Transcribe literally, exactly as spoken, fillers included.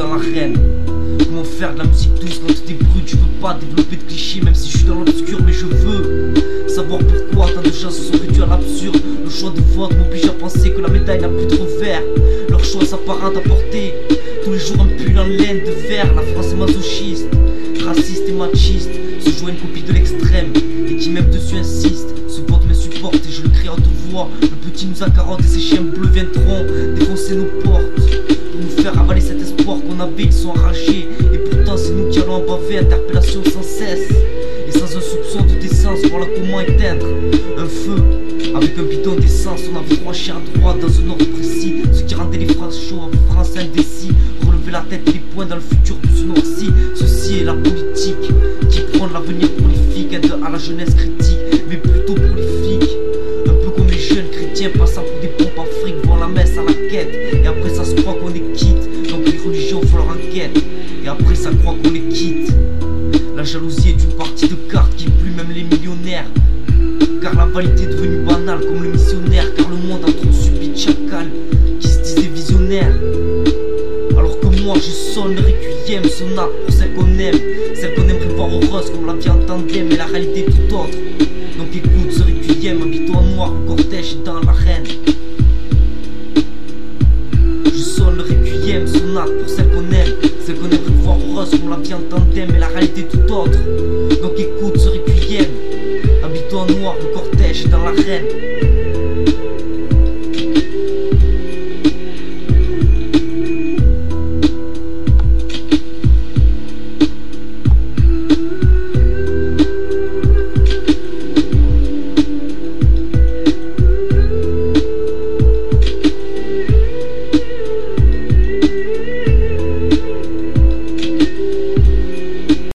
dans l'arène. Comment faire de la musique douce quand t'es brut? Je veux pas développer de clichés même si je suis dans l'obscur, mais je veux savoir pourquoi tant de gens se sont réduits à l'absurde. Le choix de vote m'oblige à penser que la médaille n'a plus de revers. Leur choix s'apparente à porter tous les jours un pull en laine de verre. La France est masochiste, raciste et machiste, se joue à une copie de l'extrême et qui même dessus insiste. Ce vote me supporte et je le crie à haute voix. Le petit nous a carotte et ses chiens bleus viendront défoncer nos portes pour nous faire avaler cet espoir qu'on avait. Ils sont enragés et pourtant c'est nous qui allons en baver. Interpellation sans cesse et sans un soupçon de décence. Voilà comment éteindre un feu avec un bidon d'essence. On avait trois chiens à droite dans un ordre précis, ce qui rendait les phrases chauds en France indécis. Relever la tête et les poings dans le futur tout se noircit. Ceci est la politique qui prône l'avenir prolifique, aide à la jeunesse critique mais plutôt prolifique. Un peu comme les jeunes chrétiens passant pour des pompes en fric, vont la messe à la quête et après ça se croit qu'on est quitte. Donc les religions font leur enquête et après ça croit qu'on les quitte. La jalousie est une partie de cartes qui plie même les millionnaires, car la vanité est devenue banale comme le missionnaire. Car le monde a trop subi de chacal qui se disait visionnaire. Alors que moi je sonne le requiem, sonate pour celle qu'on aime, celle qu'on aimerait voir heureuse comme la vie en tandem, mais la réalité est tout autre. Donc écoute ce requiem, habille-toi en noir, le cortège est dans l'arène. Je sonne le requiem, sonate pour celle qu'on aime, celle qu'on aimerait voir heureuse comme la vie en tandem, mais la réalité est tout autre. Donc écoute ce requiem, habille-toi en noir, le cortège est dans l'arène.